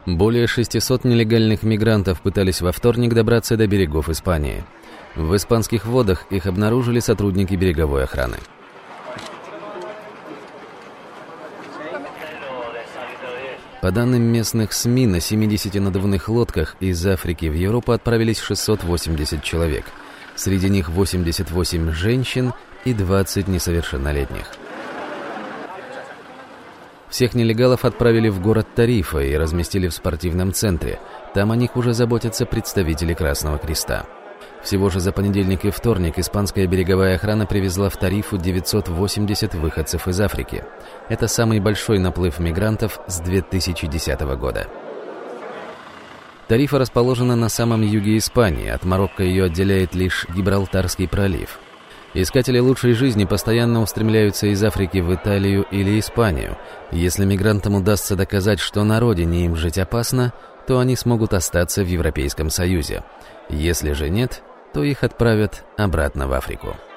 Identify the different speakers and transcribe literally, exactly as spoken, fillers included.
Speaker 1: Более шестисот нелегальных мигрантов пытались во вторник добраться до берегов Испании. В испанских водах их обнаружили сотрудники береговой охраны. По данным местных СМИ, на семидесяти надувных лодках из Африки в Европу отправились шестьсот восемьдесят человек. Среди них восемьдесят восемь женщин и двадцать несовершеннолетних. Всех нелегалов отправили в город Тарифа и разместили в спортивном центре. Там о них уже заботятся представители Красного Креста. Всего же за понедельник и вторник испанская береговая охрана привезла в Тарифу девятьсот восемьдесят выходцев из Африки. Это самый большой наплыв мигрантов с две тысячи десятого года. Тарифа расположена на самом юге Испании, от Марокко ее отделяет лишь Гибралтарский пролив. Искатели лучшей жизни постоянно устремляются из Африки в Италию или Испанию. Если мигрантам удастся доказать, что на родине им жить опасно, то они смогут остаться в Европейском Союзе. Если же нет, то их отправят обратно в Африку.